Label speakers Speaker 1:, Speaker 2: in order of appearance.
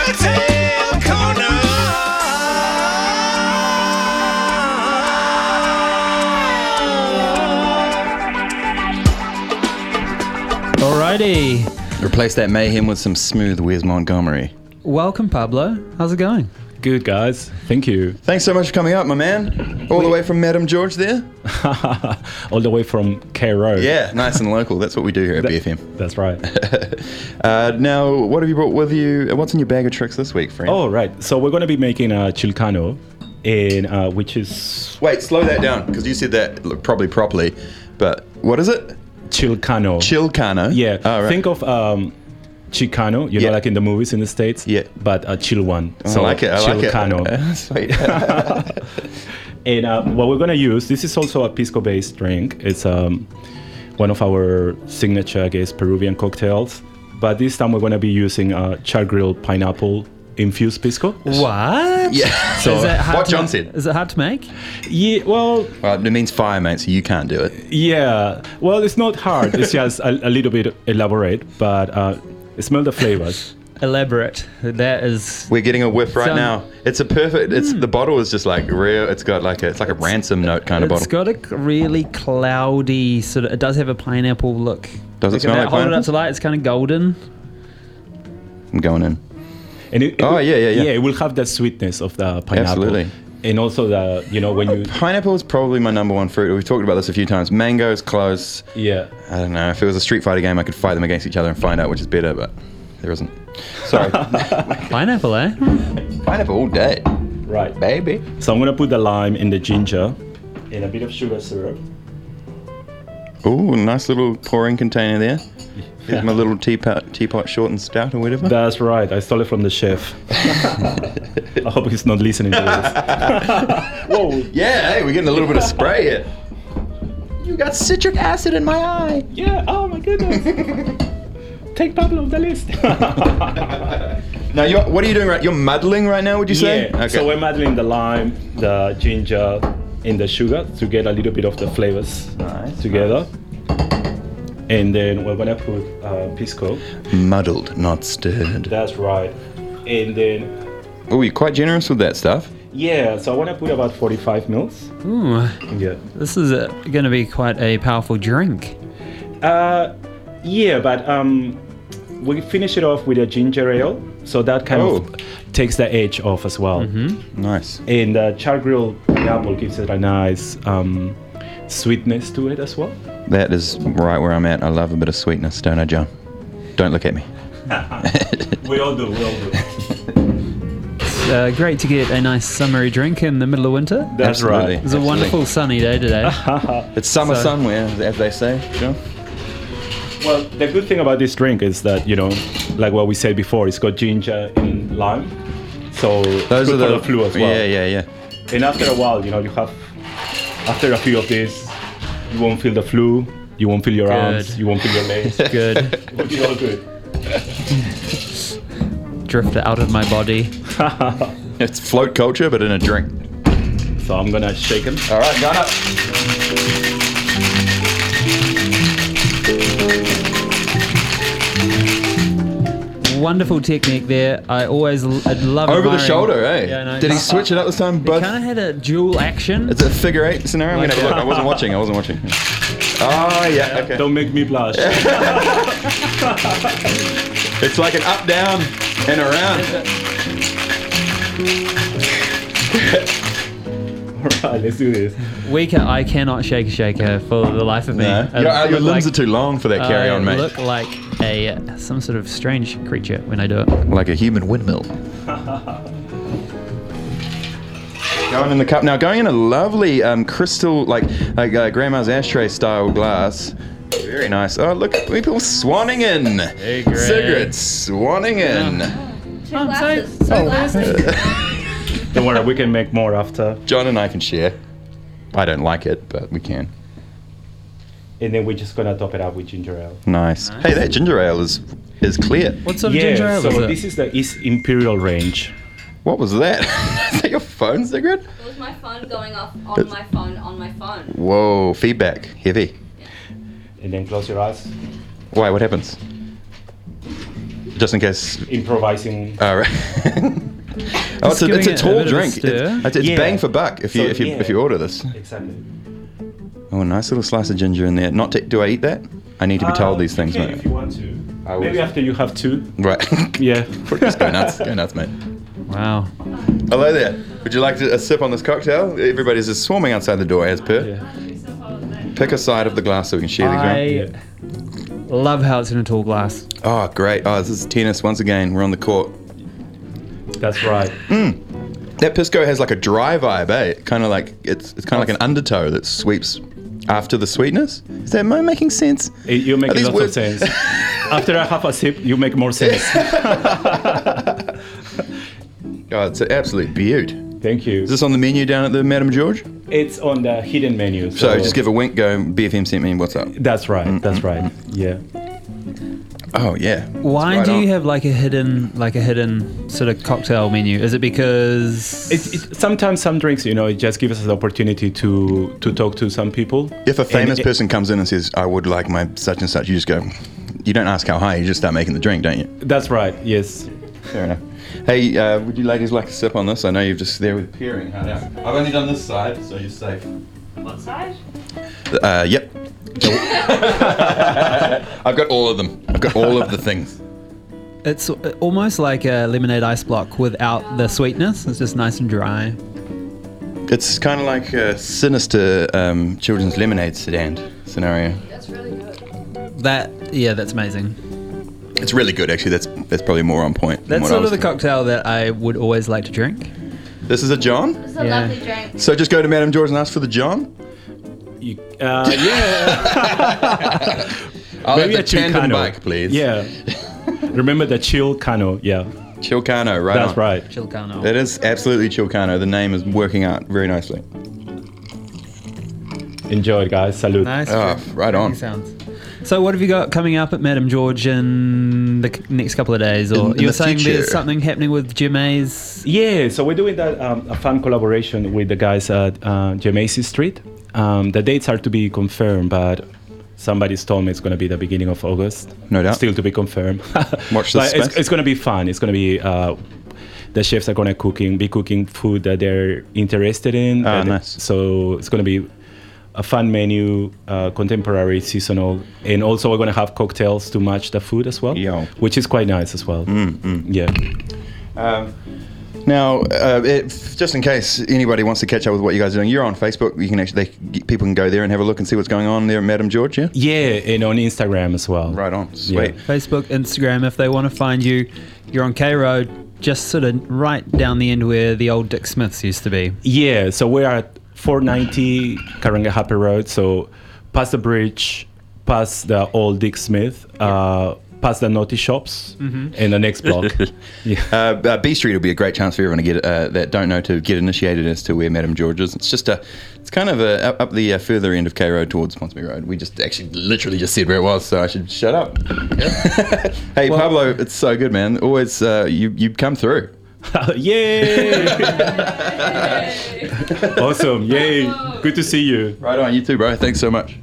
Speaker 1: Cocktail Corner.
Speaker 2: Alrighty.
Speaker 3: Replace that mayhem with some smooth Wes Montgomery.
Speaker 2: Welcome, Pablo. How's it going?
Speaker 4: Good, guys. Thank you.
Speaker 3: Thanks so much for coming up, my man. All the way from Madame George there?
Speaker 4: All the way from Cairo.
Speaker 3: Yeah, nice and local. That's what we do here at BFM.
Speaker 4: That's right.
Speaker 3: Now, what have you brought with you? What's in your bag of tricks this week, friend?
Speaker 4: Oh, right. So we're going to be making a chilcano, which is...
Speaker 3: Wait, slow that down, because you said that probably properly. But what is it?
Speaker 4: Chilcano.
Speaker 3: Chilcano?
Speaker 4: Yeah.
Speaker 3: Oh, right.
Speaker 4: Think of Chicano, you know, like in the movies in the States.
Speaker 3: Yeah.
Speaker 4: But a chill one.
Speaker 3: So I like it.
Speaker 4: Chilcano.
Speaker 3: Sweet.
Speaker 4: And what we're going to use, this is also a pisco-based drink. It's one of our signature, I guess, Peruvian cocktails. But this time we're going to be using char-grilled pineapple infused pisco.
Speaker 2: What?
Speaker 3: Yeah.
Speaker 4: So
Speaker 2: Is it hard
Speaker 3: what
Speaker 2: to
Speaker 3: John
Speaker 2: ma-
Speaker 3: said.
Speaker 2: Is it hard to make?
Speaker 4: Yeah, well,
Speaker 3: It means fire, mate, so you can't do it.
Speaker 4: yeah. Well, it's not hard. It's just a little bit elaborate, but smell the flavors.
Speaker 2: Elaborate. That is.
Speaker 3: We're getting a whiff right
Speaker 2: Some-
Speaker 3: now. It's a perfect. It's the bottle is just like real. It's got like it's like a ransom note kind of
Speaker 2: It's
Speaker 3: bottle.
Speaker 2: got a really cloudy sort of. It does have a pineapple look.
Speaker 3: Does it
Speaker 2: Look
Speaker 3: smell
Speaker 2: at
Speaker 3: like
Speaker 2: that. Hold it up
Speaker 3: pineapple?
Speaker 2: to light. It's kind of golden.
Speaker 3: I'm going in.
Speaker 4: And it,
Speaker 3: Oh, yeah.
Speaker 4: Yeah, it will have the sweetness of the pineapple.
Speaker 3: Absolutely.
Speaker 4: And also the, you know, when you...
Speaker 3: Pineapple is probably my number one fruit. We've talked about this a few times. Mango's close.
Speaker 4: Yeah.
Speaker 3: I don't know. If it was a Street Fighter game, I could fight them against each other and find out which is better, but there isn't. Sorry.
Speaker 2: Pineapple, eh?
Speaker 3: Pineapple all day,
Speaker 4: Right.
Speaker 3: baby.
Speaker 4: So I'm going to put the lime in the ginger and a bit of sugar syrup.
Speaker 3: Ooh, nice little pouring container there. Here's my little teapot short and stout or whatever.
Speaker 4: That's right. I stole it from the chef. I hope he's not listening to this. Whoa.
Speaker 3: Yeah, hey, we're getting a little bit of spray here. You got citric acid in my eye.
Speaker 4: Yeah. Oh, my goodness. Take Pablo off the list.
Speaker 3: Now, what are you doing right? You're muddling right now, would you say?
Speaker 4: Yeah. So we're muddling the lime, the ginger, and the sugar to get a little bit of the flavors together. And then we're gonna put pisco.
Speaker 3: Muddled, not stirred.
Speaker 4: That's right. And then,
Speaker 3: Oh, you're quite generous with that stuff.
Speaker 4: yeah, so I wanna put about 45 mils.
Speaker 2: Ooh,
Speaker 4: Yeah.
Speaker 2: this is going to be quite a powerful drink.
Speaker 4: Yeah, but we finish it off with a ginger ale, so that kind of takes the edge off as well.
Speaker 3: Nice.
Speaker 4: And the char-grilled pineapple gives it a nice sweetness to it as well.
Speaker 3: That is right where I'm at. I love a bit of sweetness, don't I, John? Don't look at me.
Speaker 4: We all do, we all do.
Speaker 2: Great to get a nice summery drink in the middle of winter.
Speaker 4: That's
Speaker 3: Absolutely.
Speaker 4: right.
Speaker 2: It's a wonderful sunny day today.
Speaker 3: It's summer
Speaker 2: So-
Speaker 3: somewhere, as they say, John.
Speaker 4: Well, the good thing about this drink is that, you know, like what we said before, it's got ginger and lime. So
Speaker 3: Those
Speaker 4: good
Speaker 3: are
Speaker 4: for
Speaker 3: the
Speaker 4: the flu as well.
Speaker 3: Yeah.
Speaker 4: And after a while, you know, after a few of these, you won't feel the flu, you won't feel your arms, you won't feel your legs.
Speaker 2: Good.
Speaker 4: It will be all good.
Speaker 2: Drift out of my body.
Speaker 3: It's float culture, but in a drink.
Speaker 4: So I'm gonna shake them.
Speaker 3: All right, gun up.
Speaker 2: Wonderful technique there. I always I'd love
Speaker 3: Over the
Speaker 2: admiring-
Speaker 3: shoulder, eh?
Speaker 2: Yeah, no,
Speaker 3: Did he switch it up this time, bud?
Speaker 2: Kind of had a dual action.
Speaker 3: It's a figure eight scenario. I'm gonna have a look. I wasn't watching. Oh yeah. Okay.
Speaker 4: Don't make me blush.
Speaker 3: It's like an up, down, and around.
Speaker 4: Alright, let's do this.
Speaker 2: I cannot shake a shaker for the life of me.
Speaker 3: No.
Speaker 2: I
Speaker 3: Your
Speaker 2: look
Speaker 3: limbs are
Speaker 2: like-
Speaker 3: too long for that carry on,
Speaker 2: I
Speaker 3: mate.
Speaker 2: look like some sort of strange creature when I do it.
Speaker 3: Like a human windmill. Going in the cup now. Going in a lovely crystal, like grandma's ashtray style glass. Very nice. Oh look, people swanning in.
Speaker 2: Hey, Greg.
Speaker 3: Sigrid swanning in.
Speaker 5: Two glasses.
Speaker 4: Don't worry, we can make more after.
Speaker 3: John and I can share. I don't like it, but we can.
Speaker 4: And then we're just gonna top it up with ginger ale.
Speaker 3: Nice. Hey, that ginger ale is clear.
Speaker 2: What sort of ginger ale
Speaker 4: so
Speaker 2: is it?
Speaker 4: this is the East Imperial range.
Speaker 3: What was that? Is that your phone, Sigrid?
Speaker 5: It was my phone going off on my phone.
Speaker 3: Whoa, feedback. Heavy.
Speaker 4: And then close your eyes.
Speaker 3: Why, what happens? Just in case.
Speaker 4: Improvising.
Speaker 3: All right. Oh, it's
Speaker 2: giving
Speaker 3: a
Speaker 2: it a
Speaker 3: tall
Speaker 2: bit of a
Speaker 3: drink.
Speaker 2: stir.
Speaker 3: It's
Speaker 4: Yeah.
Speaker 3: bang for buck if you
Speaker 4: So, yeah.
Speaker 3: if you order this.
Speaker 4: Exactly.
Speaker 3: Oh, a nice little slice of ginger in there. Do I eat that? I need to be told these things,
Speaker 4: you can
Speaker 3: mate.
Speaker 4: if you want to.
Speaker 3: I will.
Speaker 4: Maybe after you have two.
Speaker 3: Right.
Speaker 4: Yeah.
Speaker 3: Just go nuts, mate.
Speaker 2: Wow.
Speaker 3: Hello there. Would you like a sip on this cocktail? Everybody's just swarming outside the door as per.
Speaker 4: Yeah.
Speaker 3: Pick a side of the glass so we can share these around.
Speaker 2: I love how it's in a tall glass.
Speaker 3: Oh, great. Oh, this is tennis once again. We're on the court.
Speaker 4: That's right.
Speaker 3: That pisco has like a dry vibe, eh? Kind of like it's kind of like an undertow that sweeps after the sweetness. Is that am I making sense?
Speaker 4: You make
Speaker 3: Are these
Speaker 4: lots of
Speaker 3: words-
Speaker 4: sense. After I have a sip, you make more sense.
Speaker 3: Oh, it's an absolute beaut.
Speaker 4: Thank you.
Speaker 3: Is this on the menu down at the Madame George?
Speaker 4: It's on the hidden menu.
Speaker 3: So just give a wink, go, BFM sent me, what's up?
Speaker 4: That's right. That's right. Yeah.
Speaker 3: Oh, yeah.
Speaker 2: Why
Speaker 3: Right
Speaker 2: do
Speaker 3: on.
Speaker 2: you have like a hidden sort of cocktail menu? Is it because
Speaker 4: Sometimes some drinks, it just gives us the opportunity to talk to some people.
Speaker 3: If a famous
Speaker 4: And
Speaker 3: person comes in and says, I would like my such and such, you just go, you don't ask how high, you just start making the drink, don't you?
Speaker 4: That's right. Yes.
Speaker 3: Fair enough. Hey, would you ladies like a sip on this? I know you're just there with peering hard out. I've only done this side, so you're safe.
Speaker 5: What side?
Speaker 3: Yep. I've got all of them. I've got all of the things.
Speaker 2: it's almost like a lemonade ice block without the sweetness? It's just nice and dry.
Speaker 3: It's kind of like a sinister children's lemonade stand scenario.
Speaker 5: That's really good.
Speaker 2: That's amazing.
Speaker 3: It's really good, actually. That's probably more on point. than
Speaker 2: That's
Speaker 3: what I
Speaker 2: sort
Speaker 3: was
Speaker 2: of the
Speaker 3: thinking.
Speaker 2: cocktail that I would always like to drink.
Speaker 3: This is a John?
Speaker 5: This is a
Speaker 2: Yeah.
Speaker 5: lovely drink.
Speaker 3: So just go to Madame George and ask for the John?
Speaker 4: Yeah.
Speaker 3: I'll
Speaker 4: Maybe
Speaker 3: have
Speaker 4: a
Speaker 3: the tandem
Speaker 4: Chilcano.
Speaker 3: bike, please.
Speaker 4: Yeah. Remember the Chilcano. Yeah.
Speaker 3: Chilcano, right
Speaker 4: That's
Speaker 3: on.
Speaker 4: right.
Speaker 2: Chilcano.
Speaker 3: It is absolutely Chilcano. The name is working out very nicely.
Speaker 4: Enjoy it, guys. Salute.
Speaker 2: Nice.
Speaker 3: Oh, right on.
Speaker 2: Sounds. So what have you got coming up at Madame George in the next couple of days? Or
Speaker 3: In
Speaker 2: you're
Speaker 3: the
Speaker 2: saying
Speaker 3: future.
Speaker 2: there's something happening with Jimmy's?
Speaker 4: Yeah, so we're doing that a fun collaboration with the guys at Jemacy Street. The dates are to be confirmed, but somebody's told me it's going to be the beginning of August.
Speaker 3: No doubt.
Speaker 4: Still to be confirmed.
Speaker 3: Watch this
Speaker 4: But
Speaker 3: space.
Speaker 4: it's going to be fun. It's going to be the chefs are going to be cooking food that they're interested in.
Speaker 3: Ah, nice.
Speaker 4: So it's going to be a fun menu, contemporary, seasonal, and also we're going to have cocktails to match the food as well,
Speaker 3: Yo.
Speaker 4: which is quite nice as well. Yeah.
Speaker 3: Now, just in case anybody wants to catch up with what you guys are doing, you're on Facebook. You can actually, people can go there and have a look and see what's going on there at Madame George, yeah?
Speaker 4: Yeah, and on Instagram as well.
Speaker 3: Right on. Sweet.
Speaker 2: Facebook, Instagram, if they want to find you, you're on K Road, just sort of right down the end where the old Dick Smiths used to be.
Speaker 4: Yeah, so we're at 490 Karanga Happy Road, so past the bridge, past the old Dick Smith, past the Naughty Shops, and the next block. Yeah.
Speaker 3: B Street will be a great chance for everyone to get that don't know to get initiated as to where Madame George is. It's just it's kind of up the further end of K Road towards Ponsonby Road. We just actually literally just said where it was, so I should shut up. Hey,
Speaker 2: Well-
Speaker 3: Pablo, it's so good, man. Always you come through.
Speaker 4: Yay! Awesome, yay! Good to see you.
Speaker 3: Right on, you too, bro. Thanks so much.